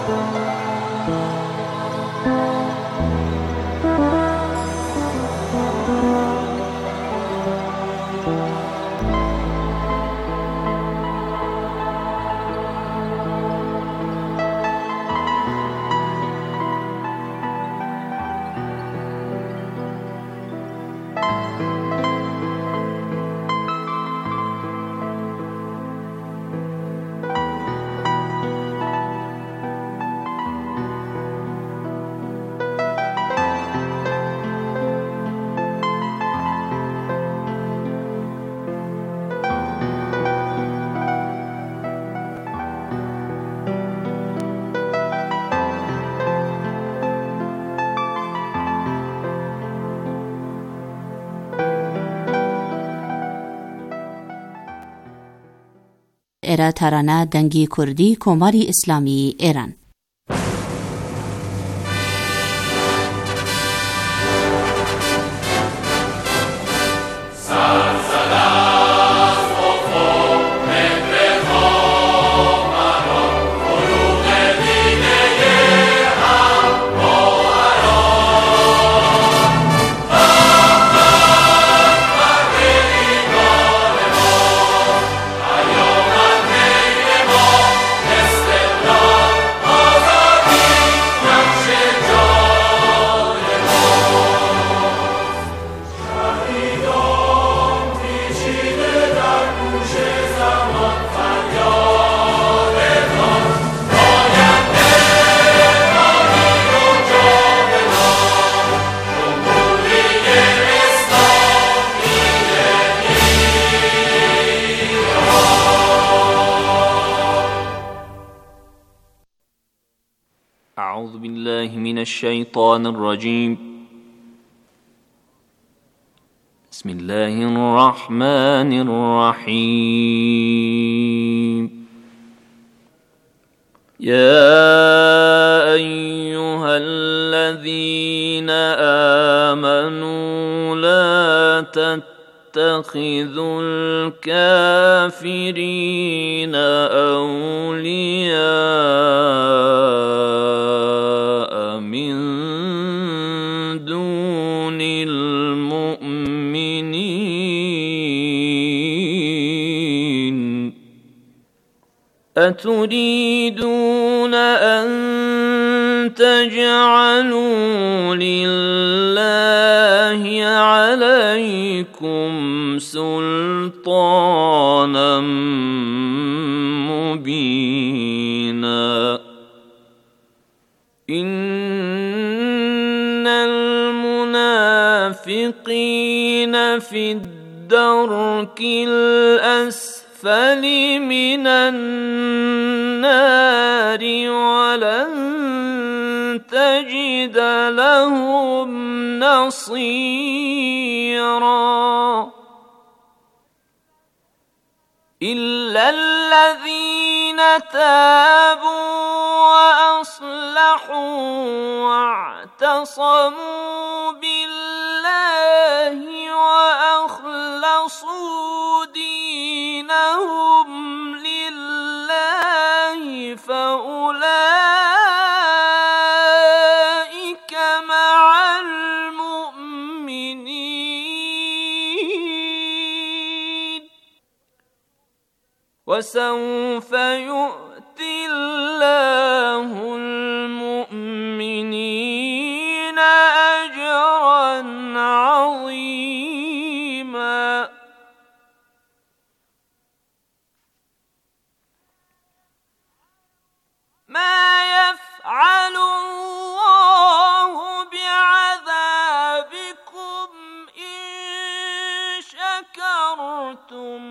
ئێرە تارانە دەنگی کوردی کۆماری ئیسلامی ئێران. أعوذ بالله من الشيطان الرجيم. بسم الله الرحمن الرحيم. يا أيها الذين آمنوا لا تتخذوا الكافرين أولياء من دون المؤمنين. أتريدون أن تجعلوا لله عليكم سلطانا مبينا. إن المنافقين في الدرك الأسفل من النار ولن تجد لهم نصيرا. إلا الذين تابوا وأصلحوا واعتصموا بالله وأخلصوا دينهم لله فأولئك مع المؤمنين. وسوف يؤتي الله المؤمنين أجرا عظيما. ما يفعل الله بعذابكم إن شكرتم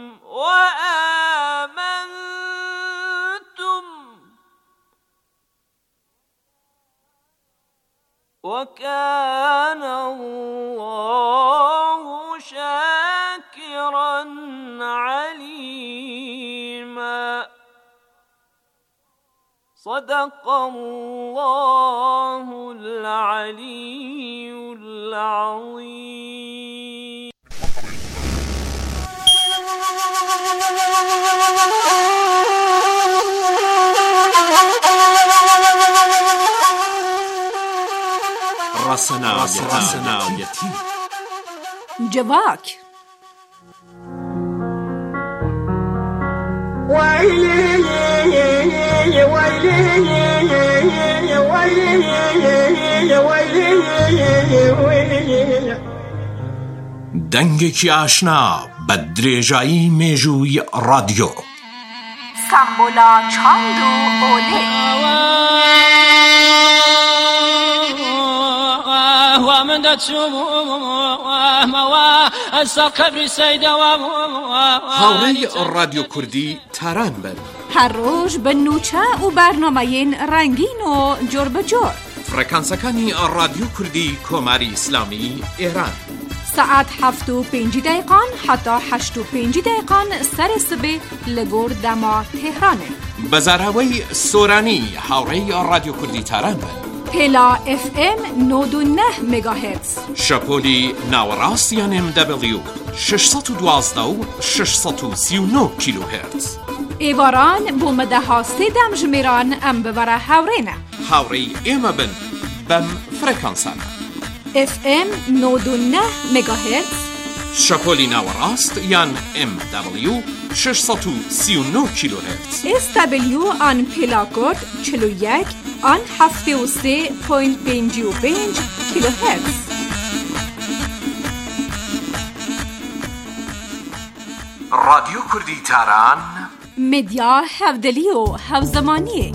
وآمنتم وكان الله شاكرا عليما. صدق الله العلي العظيم. ڕەسەناوەتی جواک دەنگێکی ئاشنا بە درێژایی مێژووی ڕادیۆ سامبولا چاند و ئۆلێ من هاوڕێی ڕادیۆ کوردی تاران بن هەر ڕۆژ بە نوچە و بەرنامەیەن ڕەنگین و جۆر بەجۆر فڕێکانسەکانی ڕادیۆ کوردی کۆماری ئیسلامی ئێران ساعت 7:05 حتا 8:05 سەر سبێ لە گۆر دەما تێهرانێ بەزاراوەی سۆرانی هاوڕێی ڕادیۆ کوردی تاران بن پێلا FM 99 مگاهرتز شەپۆلی ناوەڕاستیان MW 612 و 639 کیلوهرتز ئێواران بۆ مەدەها سێدەم ژمێران ئەم ببەرە هاوڕێنە هاوڕێی ئێمە بن بەم فڕێکانسانە FM 99 مگاهرتز شەپۆلی ناوەڕاست یان MW 639 کیلوهرتز SW آن پێلاکۆرد 41 آن 73.55 کیلوهرتز ڕادیۆ کوردی تاران مدیا هەودلی و هەوزەمانیە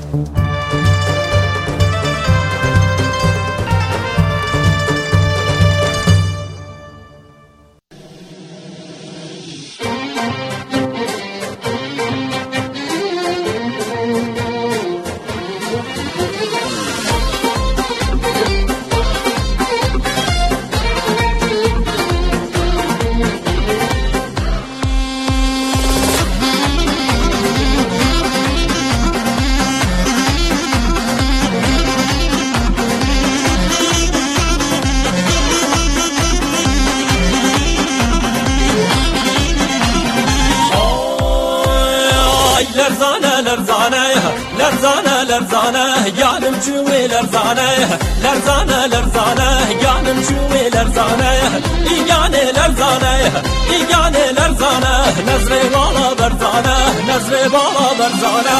لرزانه گانم چوی لرزانه گانم چوی لرزانه ایگانه لرزانه نظر بالا برزانه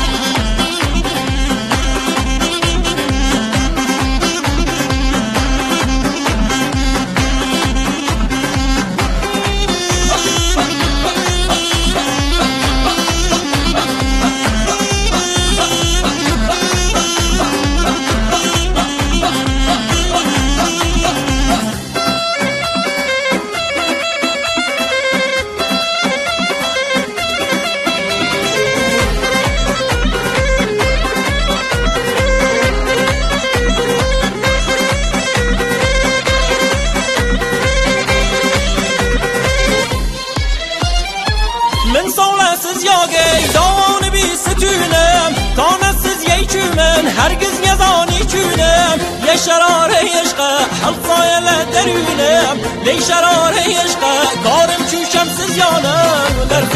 هرگز نزانی چونم لی شرار عشق حلقای لدرونم لی شرار عشق کارم چوشم سزیانم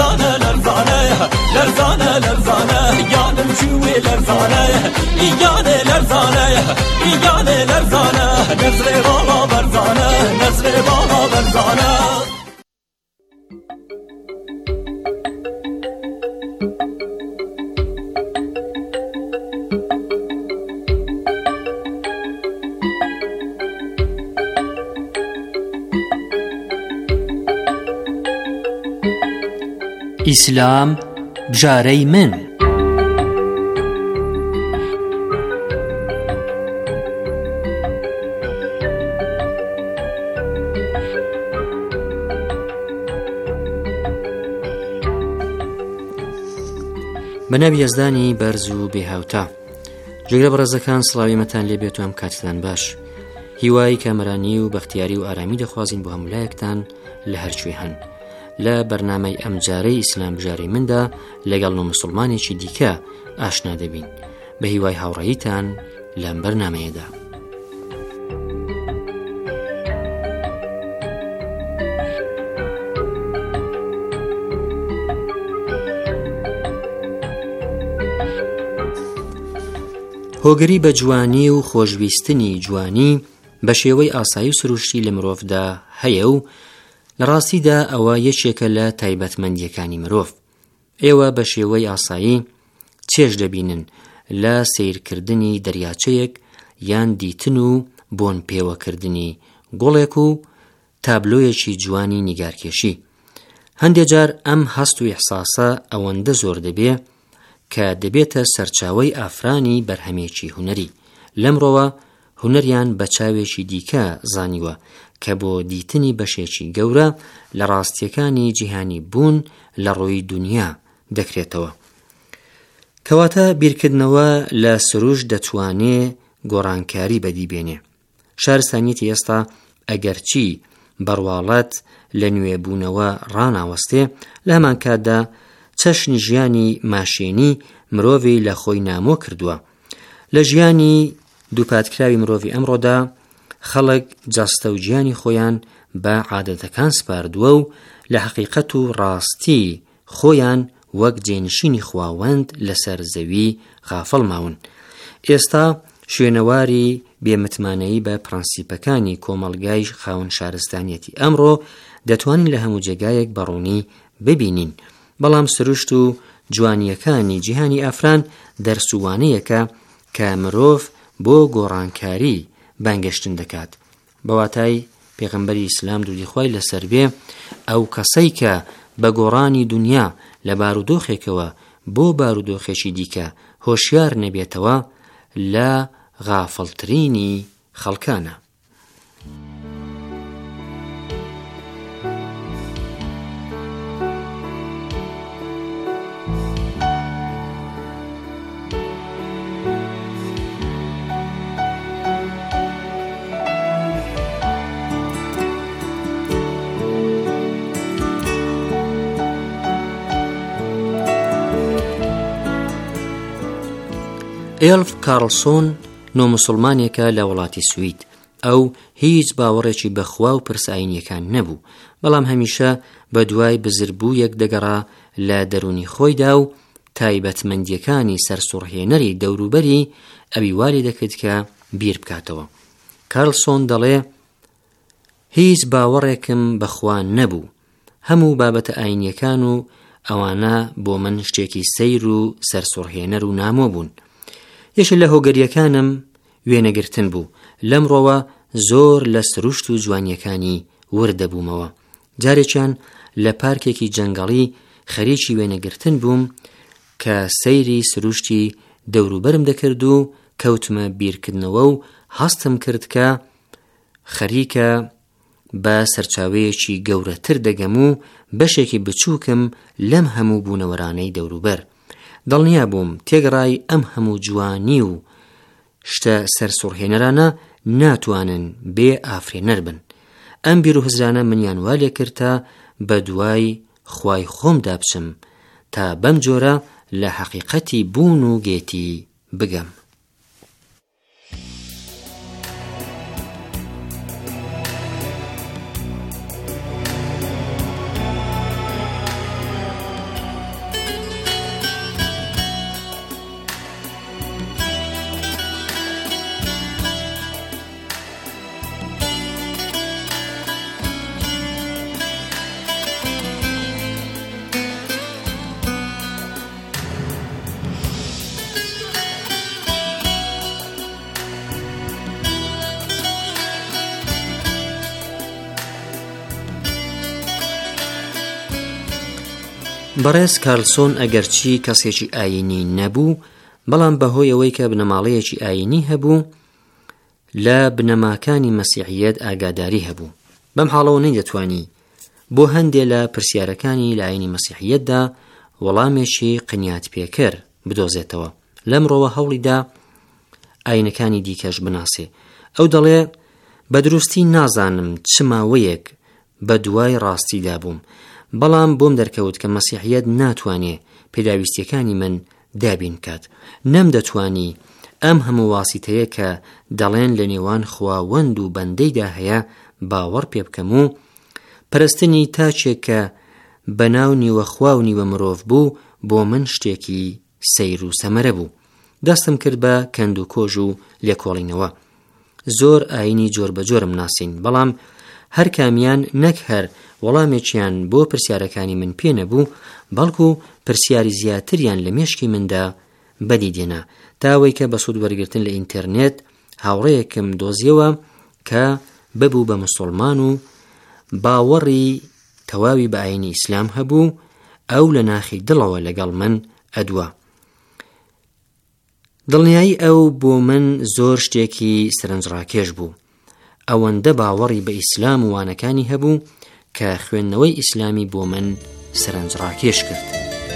لرزانه یانم چوی لرزانه ایگانه لرزانه نظر بالا برزانه ئیسلام بژارەی من بەناوی یەزدانی بەرز و بێهاوتا جێگرە بەڕێزەکان سڵاویمەتان لێبێت و ئەم کاتتان باش هیوای کامەرانی و بەختیاری و ئارامی دەخوازین بۆ هەمولایەکتان لە هەرچوێ هەن لە بەرنامەی ئەم جارەی ئیسلام بژارەی مندا لەگەڵ نۆ موسڵمانێکی دیکە ئاشنا دەبین بە هیوای هاوڕێیتان لەم بەرنامەیەدا. هۆگری بە جوانی و خۆشویستنی جوانی بە شێوەی ئاسایی و سروشتی لە مرۆڤدا هەیە و لە ڕاستیدا ئەوە یەکێکە لە تایبەتمەندیەکانی مرۆڤ. ئێوە بە شێوەی ئاسایی چێژ دەبینن لە سیرکردنی دەریاچەیەک یان دیتن و بۆن پێوەکردنی گوڵێک و تابلۆیەکی جوانی نیگارکێشی. هەندێک جار ئەم هەست و ئیحساسە ئەوەندە زۆر دەبێ کە دەبێتە سەرچاوەی ئافرانی بەرهەمێکی هونەری. لەمڕۆوە هونەریان بە چاوێکی دیکە زانیوە کە بۆ دیتنی بەشێکی گەورە لە ڕاستیەکانی جیهانی بوون لە ڕۆی دنیا دەکرێتەوە. کەواتە بیرکردنەوە لە سروش دەتوانێ گۆڕانکاری بەدیبێنێ. شارستانیەتی ئێستا ئەگەرچی بەڕواڵەت لە نوێبوونەوە ڕاناوەستێ، لە هەمان کاتدا چەشنی ژیانی ماشێنی مرۆڤی لە خۆی نامۆ کردووە. لە ژیانی دووپاتکراوی مرۆڤی ئەمڕۆدا خەڵک جەستە و گیانی خۆیان بە عادەتەکان سپاردووە و لە حەقیقەت و ڕاستی خۆیان وەک جێنشینی خواوەند لەسەر زەوی غافڵ ماون. ئێستا شوێنەواری بێمتمانەیی بە پرەنسیپەکانی کۆمەڵگای خاوەن شارستانیەتی ئەمڕۆ دەتوانین لە هەموو جێگایەک بەڕوونی ببینین. بەڵام سروشت و جوانیەکانی جیهانی ئافران دەرسووانەیەکە کە مرۆڤ بۆ گۆڕانکاری بانگەشتن دەکات. بەواتای پێغەمبەری ئیسلام دوودیخوای لەسەر بێ ئەو کەسەی کە بە گۆڕانی دنیا لە بارودۆخێکەوە بۆ بارودۆخێکی دیکە هۆشیار نەبێتەوە لە غافڵترینی خەڵکانە. ئێلف کارلسۆن نۆموسڵمانێکە لە وڵاتی سوید. ئەو هیچ باوەڕێکی بەخوا و پرسایینیەکان نەبوو، بەڵام هەمیشە بە دوای بزربوویەک دەگەڕا لە دەرونی خۆیدا و تایبەتمەندیەکانی سەرسوڕهێنەری دەوروبەری ئەوی واری دەکرد کە بیر بکاتەوە. کارلسۆن دەڵێ هیچ باوەڕێکم بەخوا نەبوو، هەموو بابەتە ئاینیەکان و ئەوانە بۆ من شتێکی سەیر و سەرسوڕهێنەر و نامۆ بوون. یەکێک لە هۆگەریەکانم وێنەگرتن بوو. لەمڕۆوە زۆر لە سروشت و جوانیەکانی وردەبوومەوە. جارێکیان لە پارکێکی جەنگەڵی خەریکی وێنەگرتن بووم کە سەیری سروشتی دەوروبەرم دەکرد و کەوتمە بیرکردنەوە و هەستم کرد کە خەریکە بە سەرچاوەیەکی گەورەتر دەگەم و بەشێکی بچووکم لەم هەموو بوونەوەرانەی دەوروبەر. دڵنیا بووم تێگەڕای ئەم هەموو جوانی و شتە سەرسوڕهێنەرانە ناتوانن بێ ئافرێنەر بن. ئەم بیر و هزرانە منیان وا لێ کرد تا بە دوای خوای خۆمدا بچم تا بەم جۆرە لە حەقیقەتی بوون و گێتی بگەم. بەڕێز کارلسۆن ئەگەرچی کەسێکی ئاینی نەبوو، بەڵام بەهۆی ئەوەی کە بنەماڵەیەکی ئاینی هەبوو لە بنەماکانی مەسیحیەت ئاگاداری هەبوو. بەم حاڵەوە نەیدەتوانی بۆ هەندێک لە پرسیارەکانی لە ئاینی مەسیحیەتدا وەڵامێکی قنیات پێکەر بدۆزێتەوە. لەمڕۆوە هەوڵیدا ئاینەکانی دیکەش بناسێ. ئەو دەڵێ بە دروستی نازانم چ ماوەیەک بە دوای ڕاستیدا بووم، بەڵام بۆم دەرکەوت کە مەسیحیەت ناتوانێ پێداویستیەکانی من دابین کات. نەم دەتوانی ئەم هەموو واسیتەیە کە دەڵێن لە نێوان خواوەند و بەندەیدا هەیە باوەڕ پێ بکەم و پەرستنی تاچێک کە بەناو نیوە خوا و نیوە مرۆڤ بوو بۆ من شتێکی سەیر و سەمەرە بوو. دەستم کرد بە کەند و کۆژ و لێکۆڵینەوە. زۆر ئاینی جۆر بە جۆرم ناسین، بەڵام هەر کامیان نەک هەر وەڵامێکیان بۆ پرسیارەکانی من پێ نەبوو، بەڵکو پرسیاری زیاتریان لە مێشکی مندا بەدی دێنا، تاوەی کە بە سوود وەرگرتن لە ئینتەرنێت هاوڕەیەکم دۆزیەوە کە ببوو بە موسڵمان و باوەڕی تەواوی بە ئاینی ئیسلام هەبوو، ئەو لە ناخی دڵەوە لەگەڵ من ئەدووە. دڵنیایی ئەو بۆ من زۆر شتێکی سەرنجڕاکێش بوو. ئەوەندە باوەڕی بە ئیسلام و وانەکانی هەبوو کە خوێندنەوەی ئیسلامی بۆ من سەرنجڕاکێش کرد.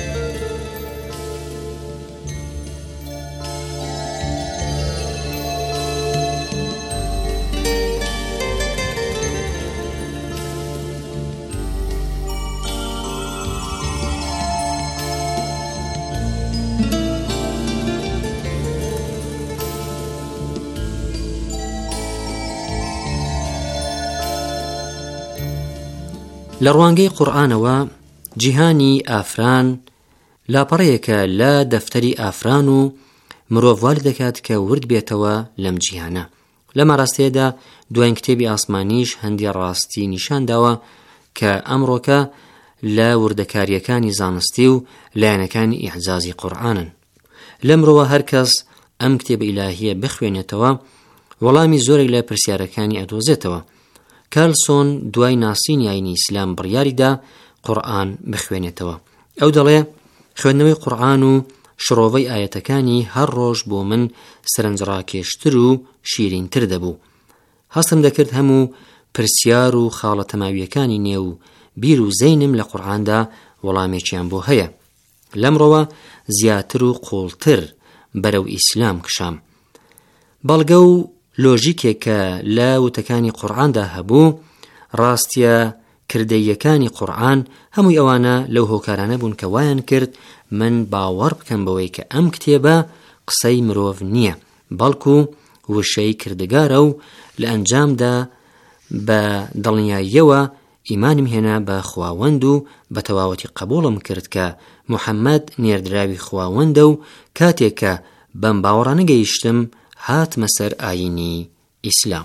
لە ڕوانگەی قورئانەوە جیهانی ئافران لاپەڕەیەکە لە دەفتەری ئافران و مرۆڤ وا لێ دەکات کە ورد بێتەوە لەم جیهانە. لەم ڕاستیەدا دوایین کتێبی ئاسمانیش هەندی ڕاستی نیشانداوە کە ئەمڕۆکە لە وردەکاریەکانی زانستی و لایەنەکانی ئیعجازی قورئانن. لەمڕۆوە هەر کەس ئەم کتێبە ئیلاهیە بخوێنێتەوە وەڵامی زۆرێک لە پرسیارەکانی ئەدۆزێتەوە. کارلسۆن دوای ناسینی ئاینی ئیسلام بڕیاریدا قورئان بخوێنێتەوە. ئەو دەڵێ خوێندنەوەی قورئان و شڕۆڤەی ئاەتەکانی هەر ڕۆژ بۆ من سەرنجڕاکێشتر و شیرینتر دەبوو. هەستم دەکرد هەموو پرسیار و خاڵە تەماویەکانی نێو بیر و زەینم لە قورئاندا وەڵامێکیان بۆ هەیە. لەمڕۆوە زیاتر و قوڵتر بەرەو ئیسلام کشام. بەڵگە و لۆژیکێک کە لە وتەکانی قورئاندا هەبوو، ڕاستیە کردەیەکانی قورئان هەمووی ئەوانە لەو هۆکارانە بوون کە وایان کرد من باوەڕ بکەم بەوەی کە ئەم کتێبە قسەی مرۆڤ نییە، بەڵکو وشەی کردگارە و لە ئەنجامدا بە دڵنیاییەوە ئیمانم هێنا بە خواوەند و بە تەواوەتی قبوڵم کرد کە موحەممەد نێردراوی خواوەندە و کاتێک کە بەم باوەڕانە گەیشتم هاتمە سەر ئاینی ئیسلام.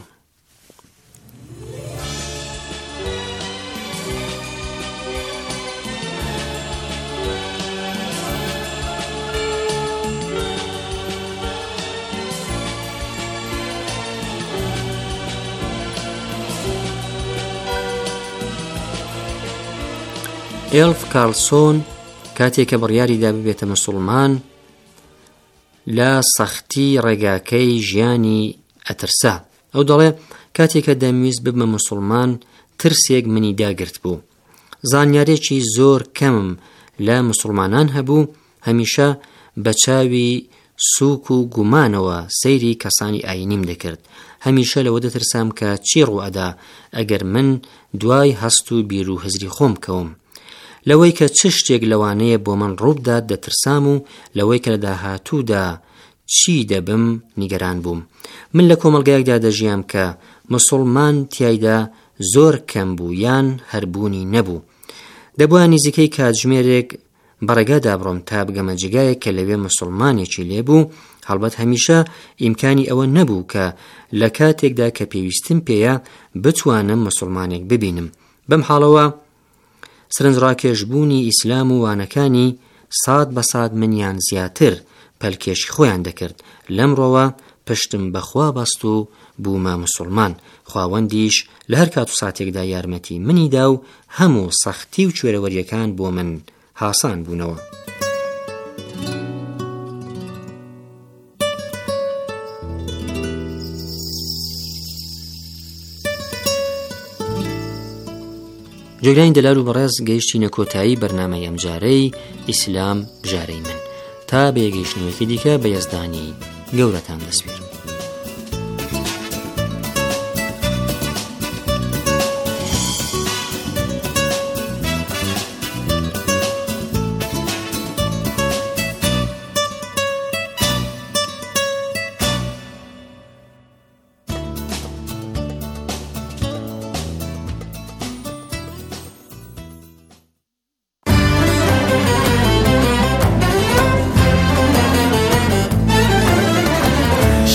ئێلف کارلسۆن کاتێکە بڕیاریدا ببێتە موسڵمان لە سەختی ڕێگاکەی ژیانی ئەترسا. ئەو دەڵێ کاتێکە دەمویست ببمە موسڵمان ترسێک منی داگرت بوو. زانیارێکی زۆر کەمم لە موسڵمانان هەبوو، هەمیشە بە چاوی سووک و گومانەوە سەیری کەسانی ئاینیم دەکرد. هەمیشە لەوە دەترسام کە چی ڕوئەدا ئەگەر من دوای هەست و بیر و هزری خۆم کەوم. لەوەی کە چ شتێک لەوانەیە بۆ من ڕووبدات دەترسام و لەوەی کە لە داهاتوودا چی دەبم نیگەران بووم. من لە کۆمەڵگایەکدا دەژیام کە موسڵمان تیایدا زۆر کەم بوو یان هەربوونی نەبوو. دەبووە نزیکەی کاتژمێرێک بەڕێگادا بڕۆم تا بگەمە جێگایەک کە لەوێ موسڵمانێکی لێبوو. هەڵبەت هەمیشە ئیمکانی ئەوە نەبوو کە لە کاتێکدا کە پێویستم پێیە بتوانم موسڵمانێک ببینم. بەم حاڵەوە سەرنجڕاکێشبوونی ئیسلام و وانەکانی ساد بە ساد منیان زیاتر پەلکێشی خۆیان دەکرد. لەمڕۆوە پشتم بەخوا بەست و بوومە موسڵمان. خواوەندیش لە هەر کات و ساتێکدا یارمەتی منیدا و هەموو سەختی و کوێرەوەریەکان بۆ من هاسان بوونەوە. جۆگرانی دەلال و بەڕێز گەیشتینە کۆتایی بەرنامەی ئەم جارەی ئیسلام ژارەی من. تا بەیەگەیشتنەوەکی دیکە بە یەزدانی گەورەتان دەسپێرم.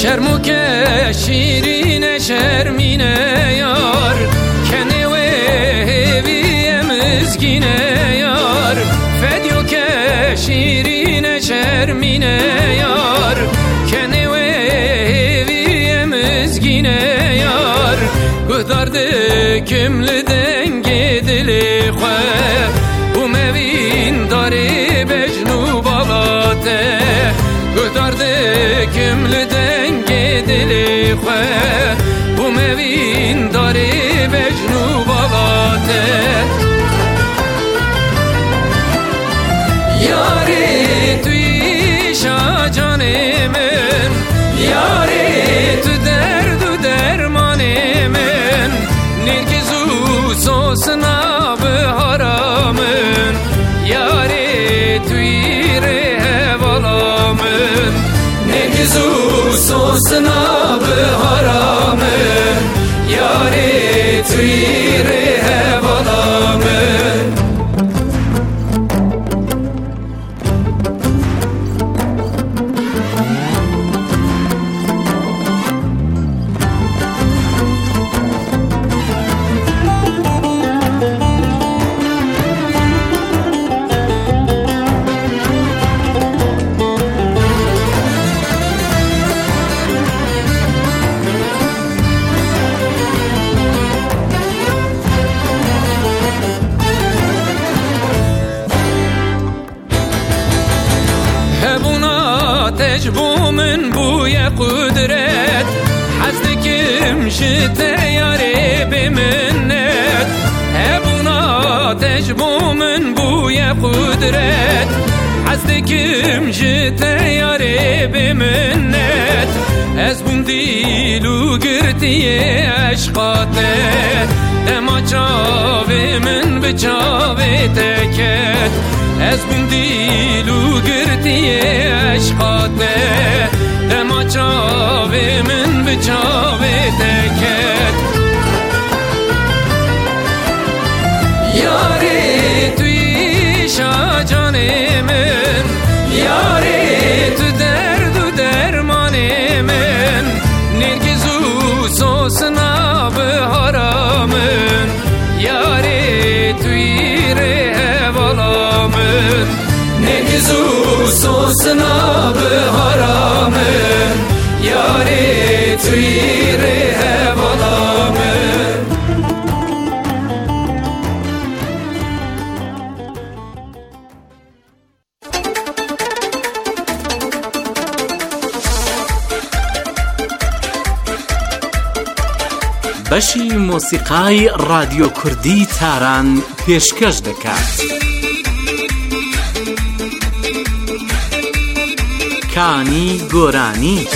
شرمو که شیرین شرمینه یار کنه و هیوی مزگینه یار فدیو که شیرین شرمینه یار کنه و هیوی مزگینه یار گذارده کمل دنگ دل خواه و موین داره بجنو بالاته گذارده کمل دنگ دل خواه و موین داره بجنو بالاته یاری توی شاجان من یاری تو درد و درمان من نرگزو سوسنا به حرامن یاری توی ره والا من نرگزو سوسنا به حرامن یاری توی ره والا من تجبو من بوی قدرت حزد کم شته یاری بمنت هبونا تجبو من بوی قدرت حزد کم شته یاری بمنت از بوم دیلو گرتی عشقاته دما چاوی من بچاوی تکت از بوم دیلو گرتی عشقاته دما چاوی من بچاوی تکت یاری توی شاجان من یاری تو درد و درمان من نرگزو سوسنا به حرامن یاری توی ره والا من نرگزو سوسنا به حرامن یاری توی ره والا من بەشی مۆسیقای رادیۆ کوردی تاران پێشکەش دەکات. کانی گۆرانی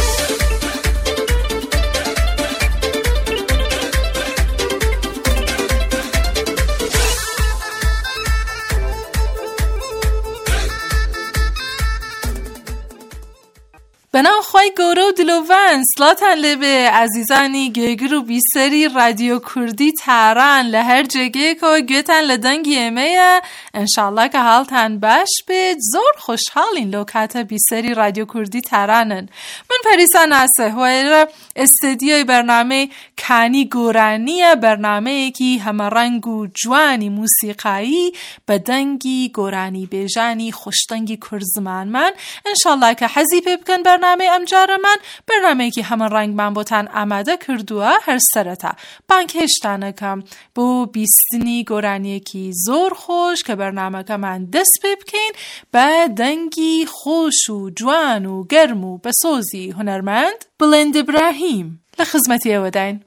بنام خواهی گوره و دلوون سلاتن لبه عزیزانی گگر و بیسری رادیو کردی تاران لهر جگه که گوتن لدنگی ایمه انشالله که حالتن باش بید زور خوشحالین لوکات بیسری رادیو کردی تارانن. من پریسا ناسه هویر استدیوی برنامه کانی گورانی برنامه کی همه رنگ و جوانی موسیقایی بدنگی گورانی بیجانی خوشتنگی کرزمان من انشالله که حزی بکن برنامه امجار من برنامه که همه رنگ من بوتن آماده کردوه هر سرتا بانکشتانه کم بو بیستنی گورانی کی زور خوش که برنامه که من دست بکن به دنگی خوش و جوان و گرم و بسوزی هنرمند بلند ابراهیم لخدمتی اودین.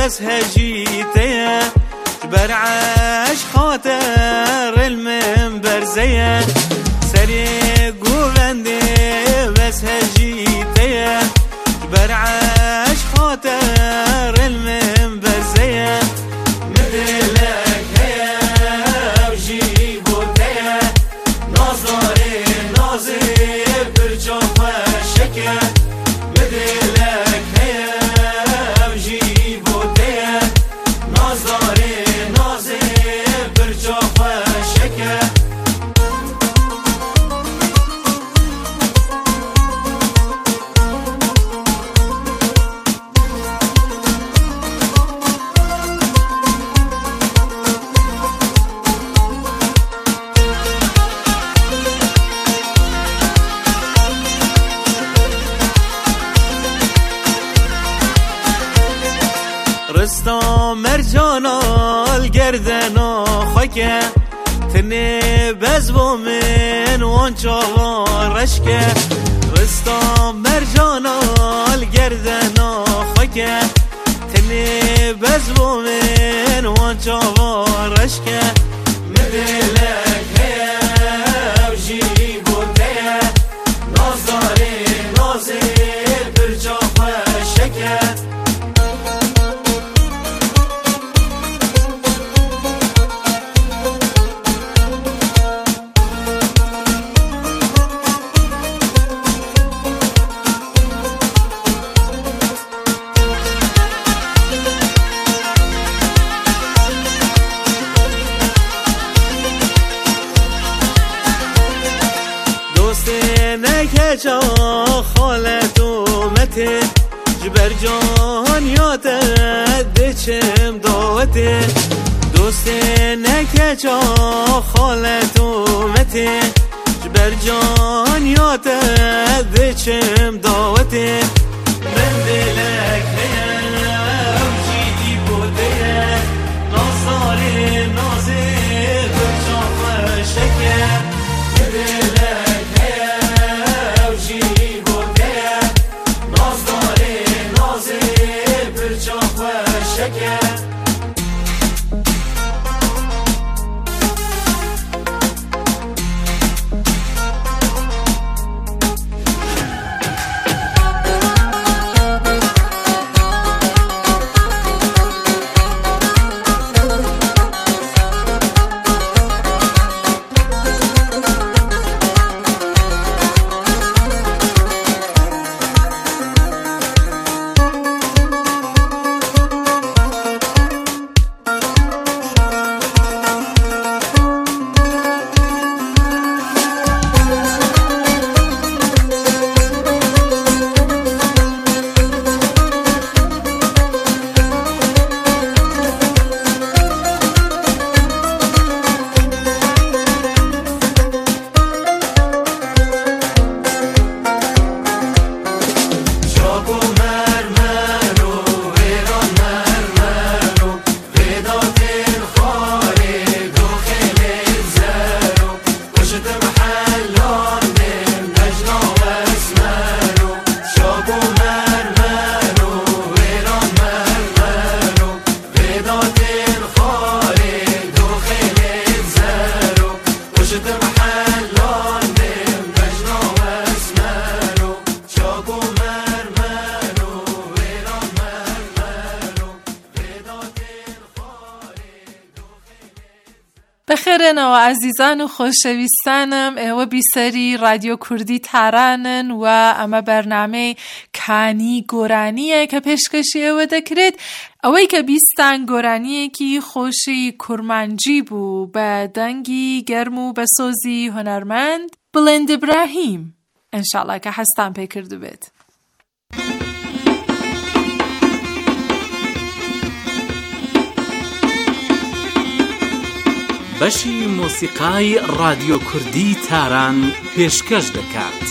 بس هجيته برعش خاطر المنبر زيه سريق وبندي بس هجيته برعش خاطر المنبر زيه مثلك هيا وجيبو تيا نظري ناظر برجوف الشكا مثلك هيا وجيبو تيا نظري ناظر برجوف الشكا رستم مرجانا الگردنا خاکه تنه بزبو من وانچاوا رشکه رستم مرجانا الگردنا خاکه تنه بزبو من وانچاوا رشکه مدلک هیا وجیبو تیا نازاری نازیر برجاف شکه جا خالت اومته جبر جان یادت دچم دعوته دوست نکه جا خالت اومته جبر جان یادت دچم دعوته من دلک هیم جیدی بوده نازاری نازی برجان شکر دلک بخیرنەوە عزیزان و خۆشەویستانم ئێوە بیسەری رادیۆ کوردی تارانن و ئەمە بەرنامەی کانی گۆرانیە کە پێشکەشی ئێوە دەکرێت ئەوەی کە بیستان گۆرانیەکی خۆشی کورمانجی بوو بە دەنگی گەرم و بە سۆزی هونەرمەند بڵێند ئیبراهیم ئینشاڵڵا کە حەستان پێ کردو بێت. بەشی مۆسیقای رادیۆ کوردی تاران پێشکەش دەکات.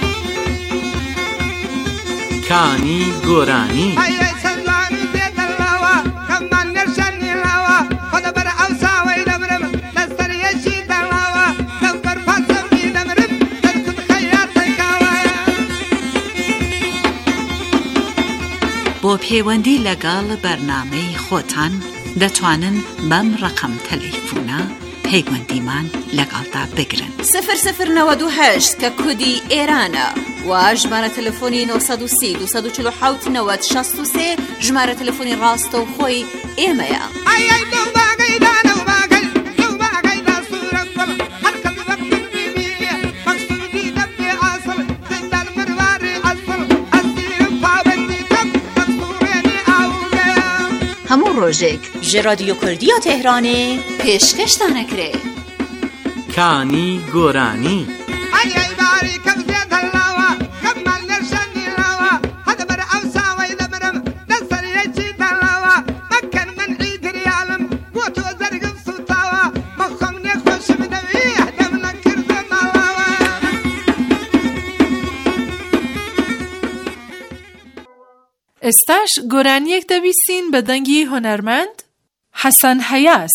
کانی گۆرانی بۆ بۆ پەیوەندی لەگەڵ بەرنامەی خۆتان دەتوانن بەم ڕقم تەلەیفۆنە پەیوەندیمان لەگەڵدا بگرن. 0098 کە کودی ئێرانە و ژمارە تەلەفۆنی 930 247 90 63 ژمارە تەلەفۆنی ڕاستەوخۆی ئێمەیە. هەموو ڕۆژێک ژ رادیۆ کوردیە تێهرانێ پێشکەشتانەکرێ. کانی گۆرانی ئێستاش گۆرانیەک دەبیستین بە دەنگی هونەرمەند حەسەن هەیاس.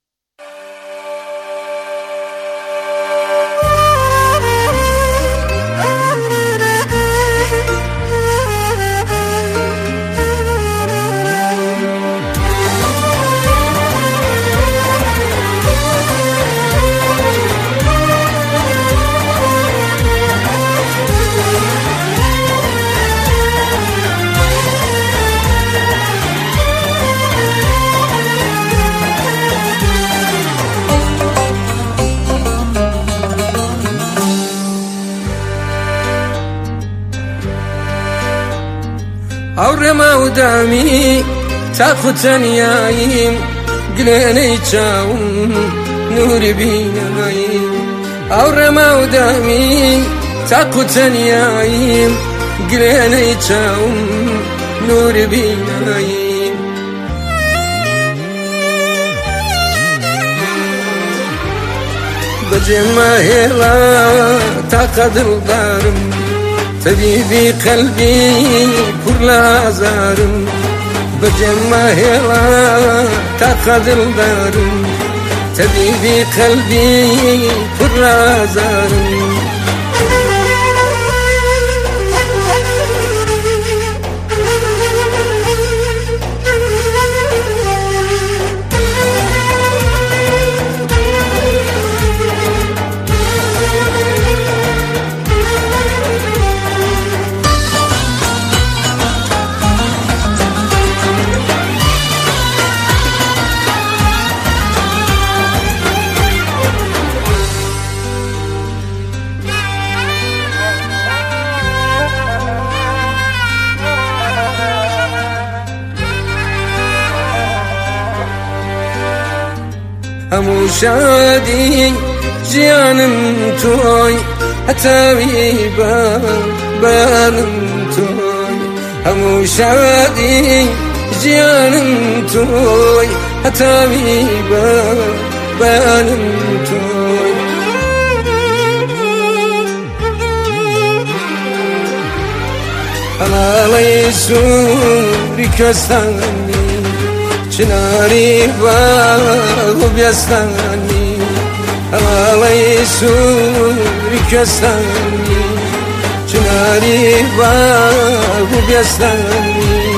ئەوڕێمە و دامی تاقو تەنیاییم گلێنەی چاوم نوری بیناییم. ئەوڕێمە و دامی تاقو تەنیاییم گلێنەی چاوم نوری بیناییم. بەجێمە هێڵا تاقە دڵدارم طبيبي قلبي كل عزارم بجمع هلا تقدر دارم طبيبي قلبي كل عزارم همو شادي جيانم توي هتاوي بانم توي همو شادي جيانم توي هتاوي بانم توي أنا ليسوري كستاني چناری باغ بیستانی علای سوری کستانی چناری باغ بیستانی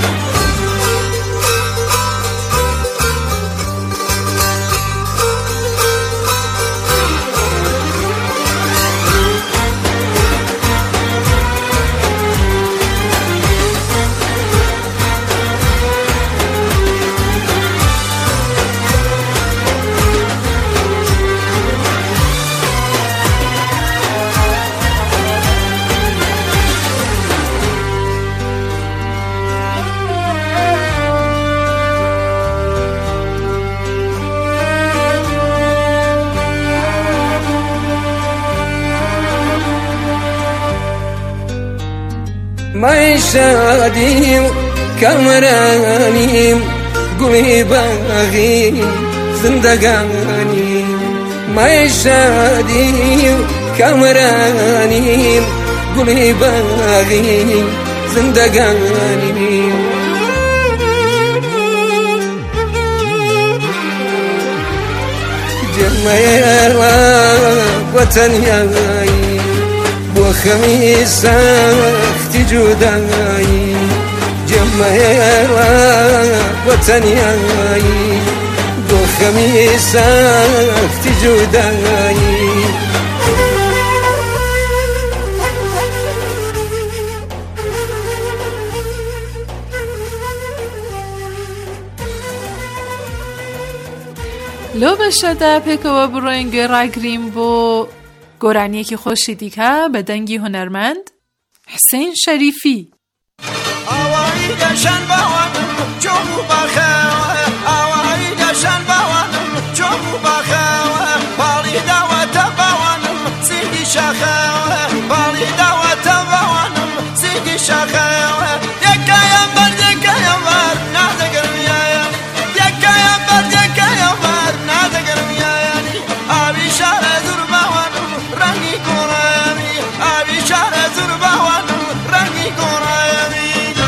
ما شادي كامراني قولي باغي زندگاني ما شادي كامراني قولي باغي زندگاني جمعي وطن بو خميس اختي جوداني يميرا وتنياي دو خميسك تجوداي لو بشده پکەوە بڕۆین گێڕاگرین بۆ گۆرانیەکی خۆشی دیکە بە دەنگی هونەرمەند حسین شەریفی. ئاوایی دەشان باوانم جۆم و باخەوە ئاوایی دەشان باوانم جۆم و باخەوە باڵی داوەتە باوانم سینگی شاخەوە باڵی داوەتە باوانم سینگی شاخەوە یەکایە بەر یەکایە بەر نادەگەرم یایانی یەکایە بەر یەکایە بەر نادەگەرم یایانی ئاوی شارە دوور باوانم ڕەنگی گۆڕایانی ئاوی شارە دوور باوانم ڕەنگی گۆڕایانی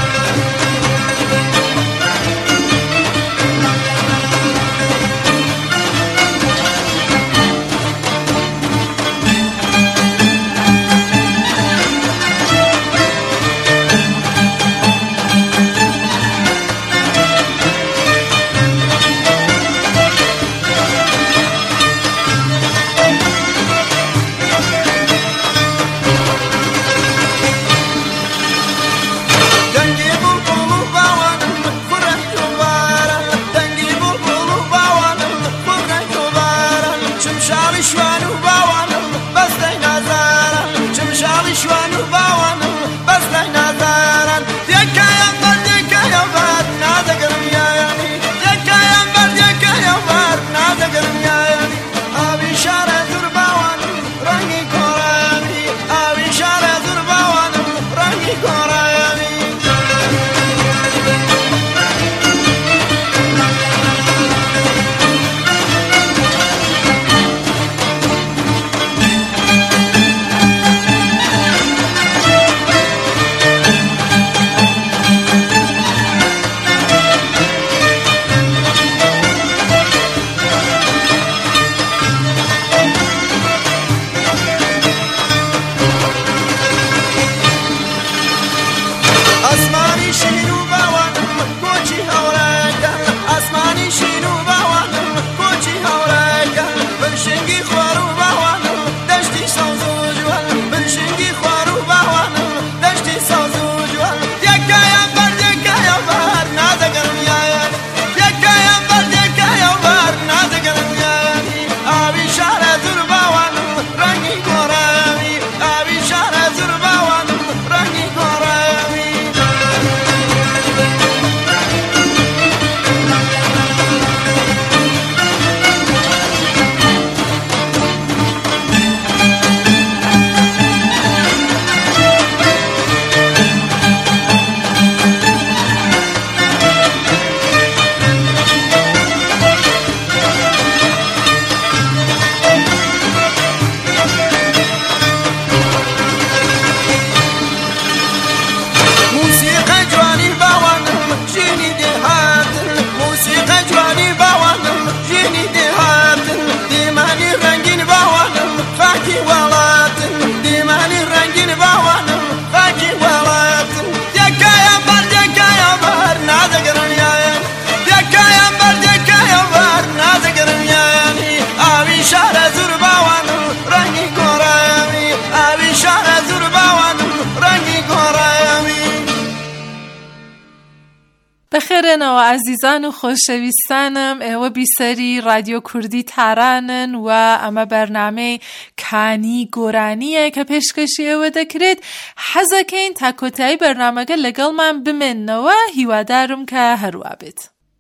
بەخێرێنەوە ئازیزان و خۆشەویستانم، ئێوە بیسەری رادیۆ کوردی تارانن و ئەمە بەرنامەی کانی گۆرانیە کە پێشکەشی ئێوە دەکرێت. حەزەکەین تا کۆتایی بەرنامەکە لەگەڵمان بمێننەوە، هیوادارم کە هەروە بێت.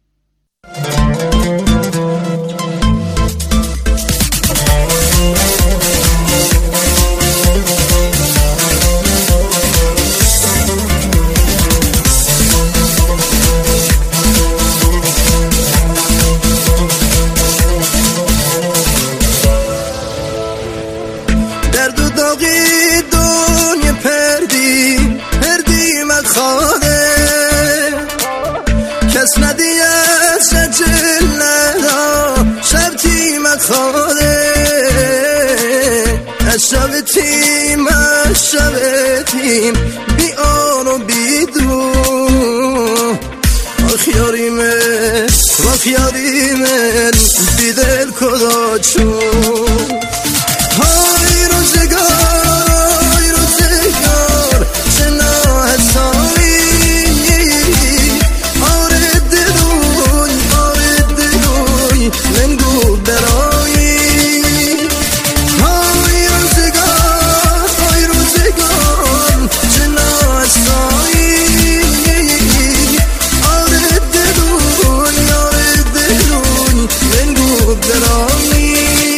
کس ندیه سجل ندا شبتی مخاده شبتیم بی آن و بی دون و خیاریمه بیدل کدا چون های روزگار چنا حسایی آره دلوی من گو برایی های روزگار چنا حسایی آره دلوی من گو برایی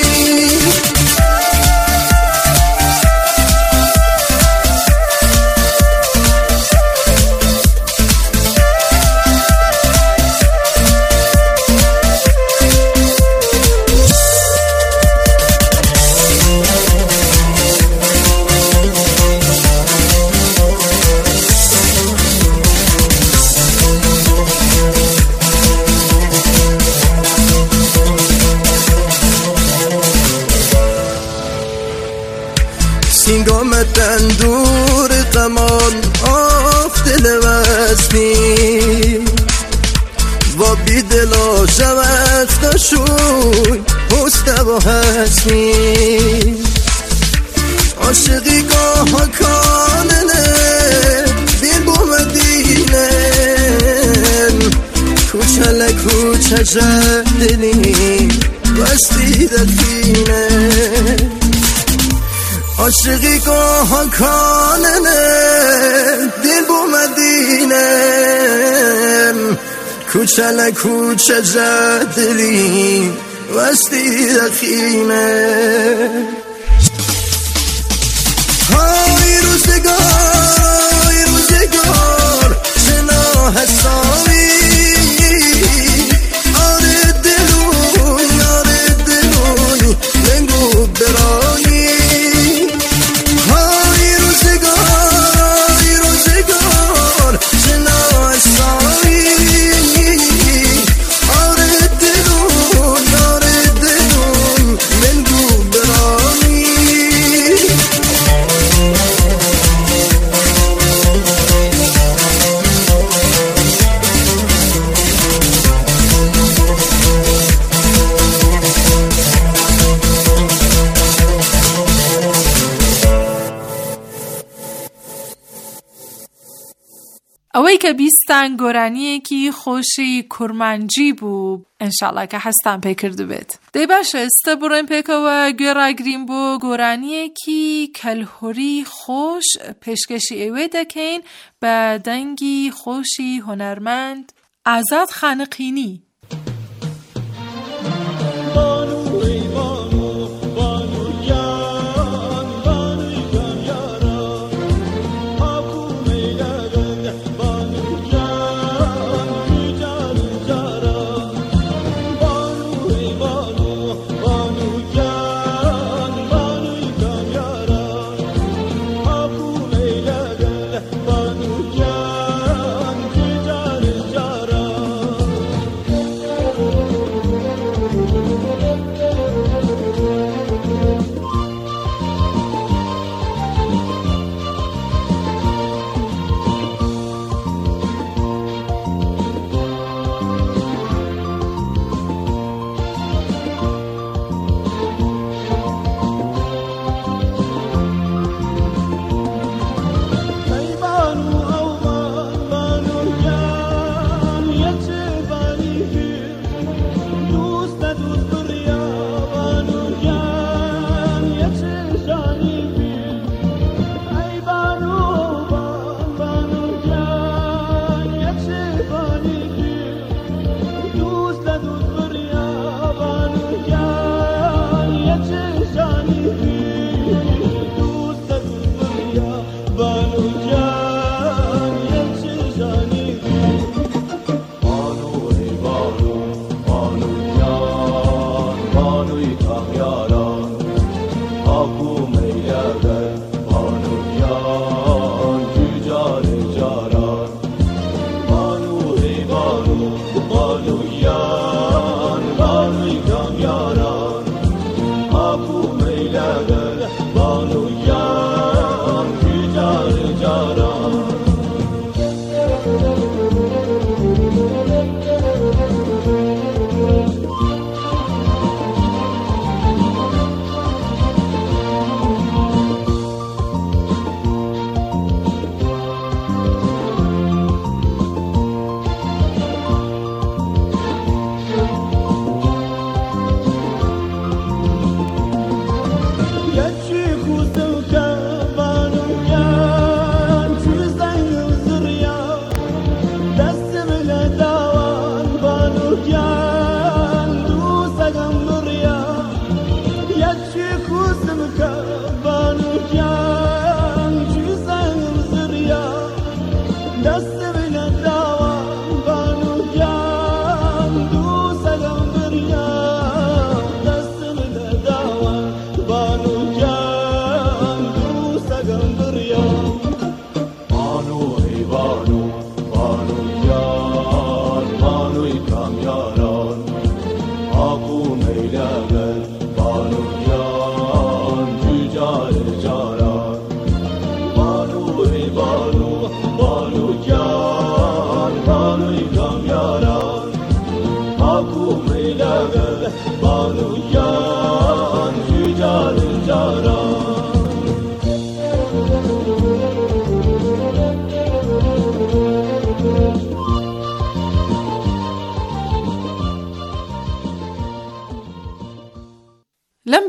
سینگامتن دور قمان آف دل وزنی و بی دلا شوفت شوی پست و حسنی عاشقی گاه کاننه دل با مدینه کوچه دلی وستی دفینه عاشقی گاه کاننه دل بو مدینه کوچه جدلی وستی دخینه های روزگار چنا حسابی آره دلوی لنگو برایی های روزگار چنا حسابی آره دلوی لنگو برایی ئەوەی کە بیستان گۆرانیەکی خۆشی کورمانجی بوو ئینشاڵڵا کە هەستان پێ کردو بێت. دەی باشە ئێستا بڕۆین پێکەوە گوێڕاگرین بۆ گۆرانیەکی کەلهوری خۆش پێشکەشی ئێوێ دەکەین بە دەنگی خۆشی هونەرمەند ئازاد خانقینی.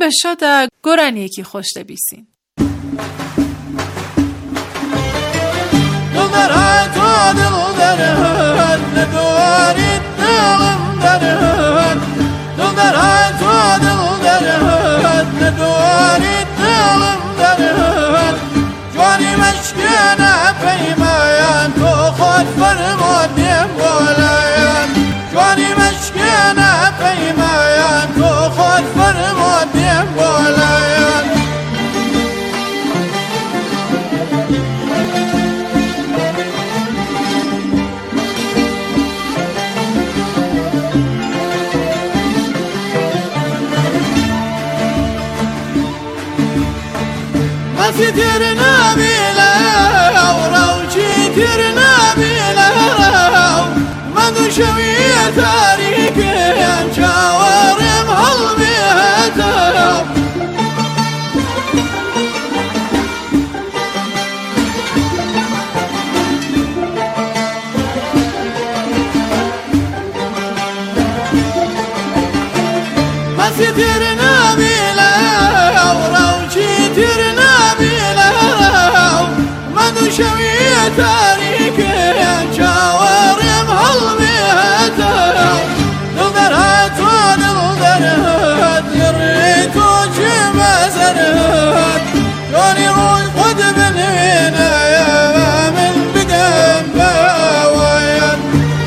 بە شۆدا گۆرانیەکی خۆش دەبیستین. جوانی مشکێنە پەیمایان تۆ خۆت فەرمۆدێم بۆلایەن جوانی مشکێنە پەیمایان تۆ خۆت فەرمۆدێم بۆلایەن مەسی تر نابیلە ڕەوچی تر نابیلە من دوو شەویە تاریکیان چاوەڕێم هەڵبێتە مەسی تر نابیلە ڕەوچی تر نابیلە من دوو شەویە تاریکیان چاوەڕێم هەڵبێتە دڵدەرهاتوە دڵدەرهات لڕێی تۆ چێمەزەرهات جوانی ڕۆی خۆت بنوێنایە من بدەم بەوایەن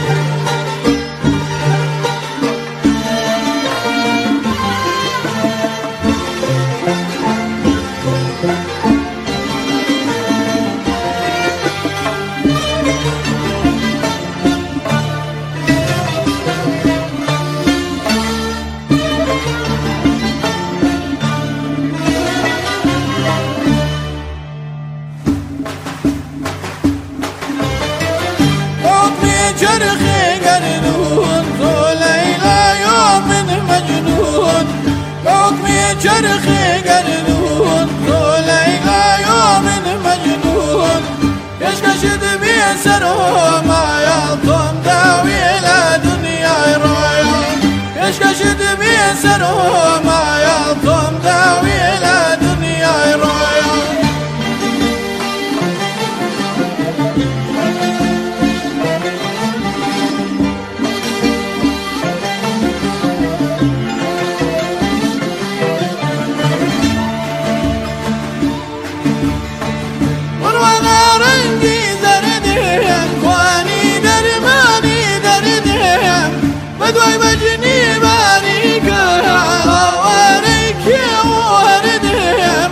جرخي قردون تو ليلى يوم من مجنون حكمي جرخي قردون تو ليلى يوم من مجنون يشكشد بيسرهم يا طم داوي لا دنيا رايا يشكشد بيسرهم يا طم داوي لا دنيا رايا بدوي مجني باريكا واريكي وردهم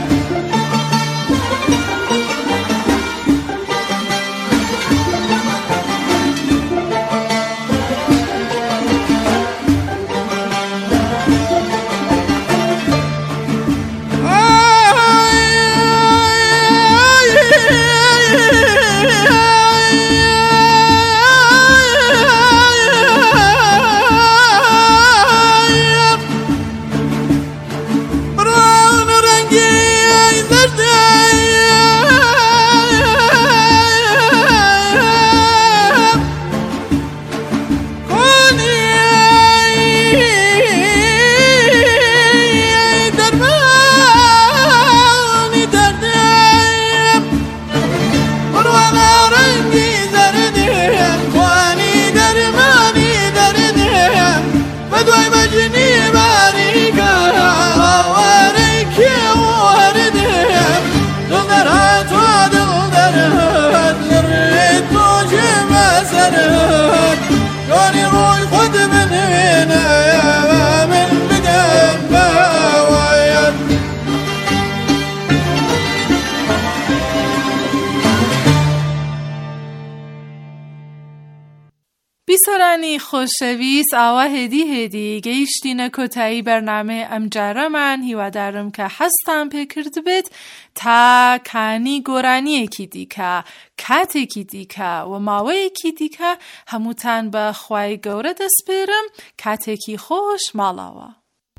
بیسەرانی خۆشەویست ئاوا هێدی گەیشتینە کۆتایی بەرنامە ئەم جارەمان هیوادارم کە حەزتان پێکرد بێت تا کانی گۆرانیەکی دیکە کاتێکی دیکە و ماوەیەکی دیکە هەمووتان بە خوای گەورە دەسپێرم کاتێکی خۆش ماڵاوە.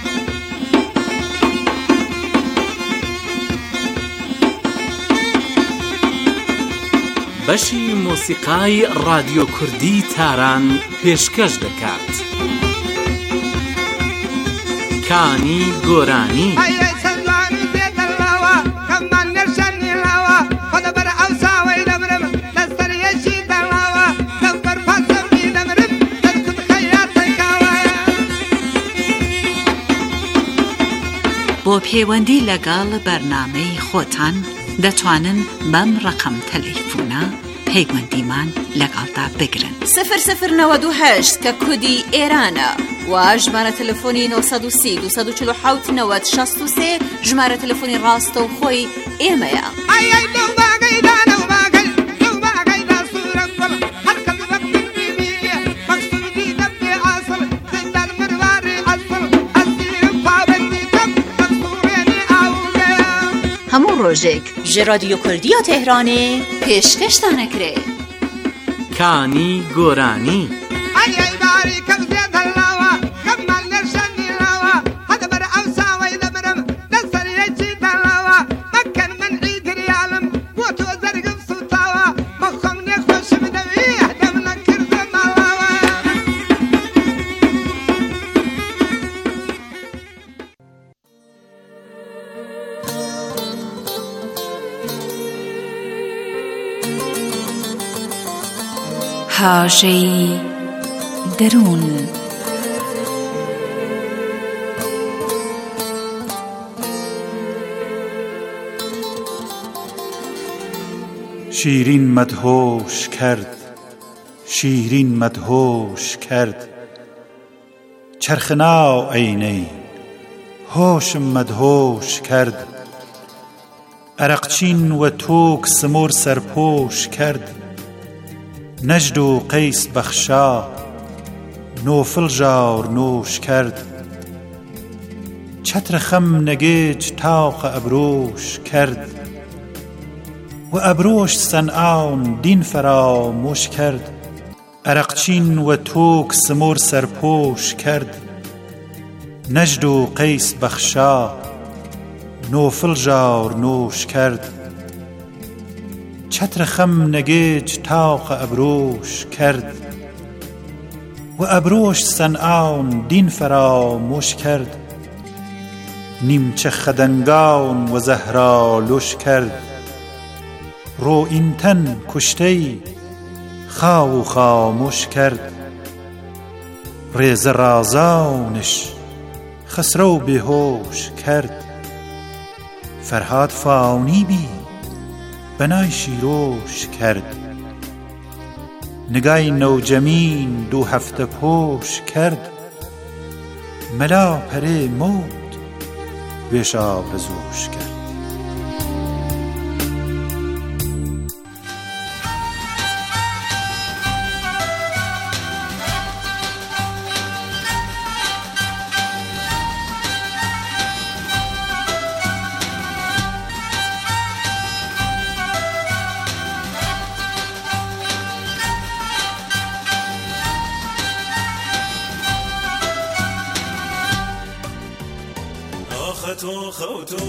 بەشی مۆسیقای رادیۆ کوردی تاران پێشکەش دەکات. کانی گۆرانی بۆ پەیوەندی لەگەڵ بەرنامەی خۆتان دەتوانن بەم ڕقم تەلەیفۆنە پەیوەندیمان لەگەڵدا بگرن 0098 کە کودی ئێرانە و ژمارە تەلەفۆنی 930 247 90 63 ژمارە تەلەفۆنی ڕاستە و خۆی ئێمەیە. هەموو ڕۆژێک ji رادیۆ کوردیە تهرانê pêşkêştane kirê. کانی گۆرانی هاژەی دەروون شیرین مدهوش کرد شیرین مدهوش کرد چرخ ناو عینی هوشم مدهوش کرد عرقچین و توک سمور سرپوش کرد نجد و قیس بخشا نوفل جار نوش کرد چتر خم نگیج تاق ابروش کرد و ابروش سنعان دین فراموش کرد عرقچین و توک سمور سرپوش کرد نجد و قیس بخشا نوفل جار نوش کرد چتر خم نگیج تاق ابروش کرد و ابروش سنعان دین فراموش کرد نیمچه خدنگان و زهرالوش کرد رو این تن کشتی خاو خاموش کرد ریز رازانش خسرو بهوش کرد فرهاد فاونی بی بنای شیروش کرد نگای نوجمین 2 هفته پوش کرد ملا پره موت ویش آرزوش کرد خطو خوتو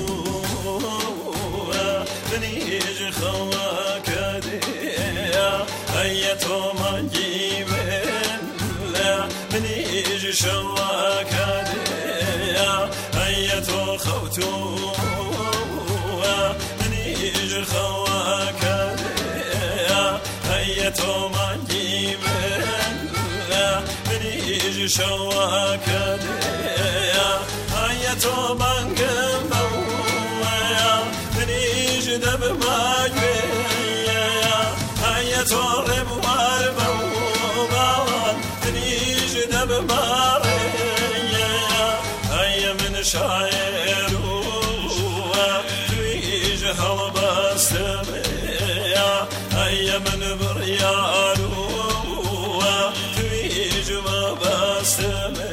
بنيج خواك ديا ايتو مجيبن بنيج شواك ديا ايتو خوتو بنيج خواك ديا ايتو مجيبن بنيج شواك ديا تو بانگم باویا دنیج دب ماجویا های تو رب مار باویا دنیج دب ماریا های من شاعرو دنیج هوا باستمیا های من بریارو دنیج ما باستمیا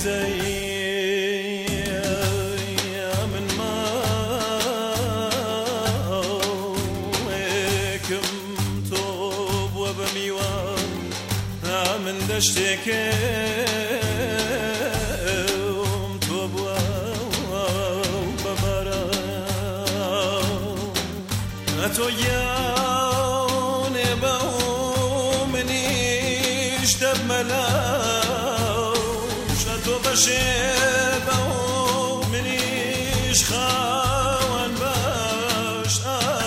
دشتكم توبوا ببرا تو يان بو منيش دب ملاوش تو بشبو منيش خوان باش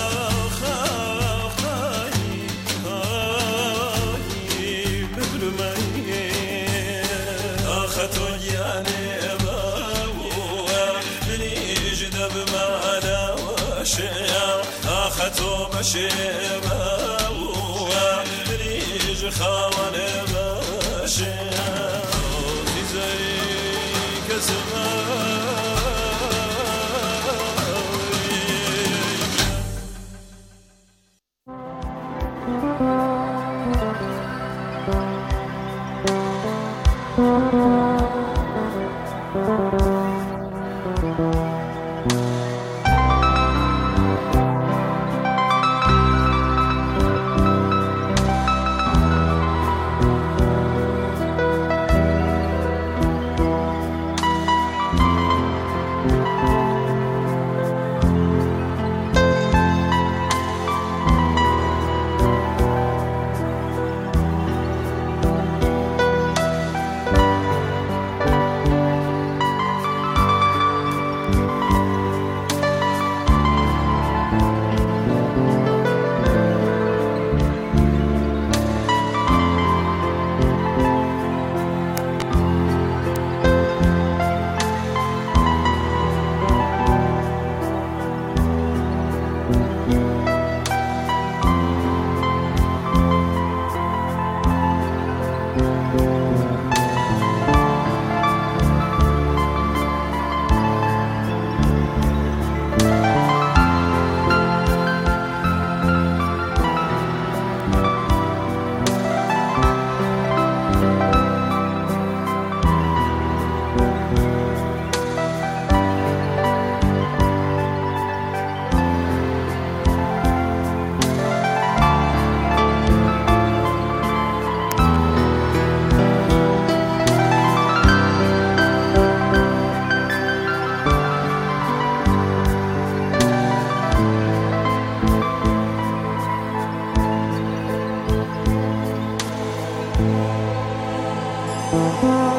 تو باشه باو ریج خوانه باشه دیزای کسما Thank you.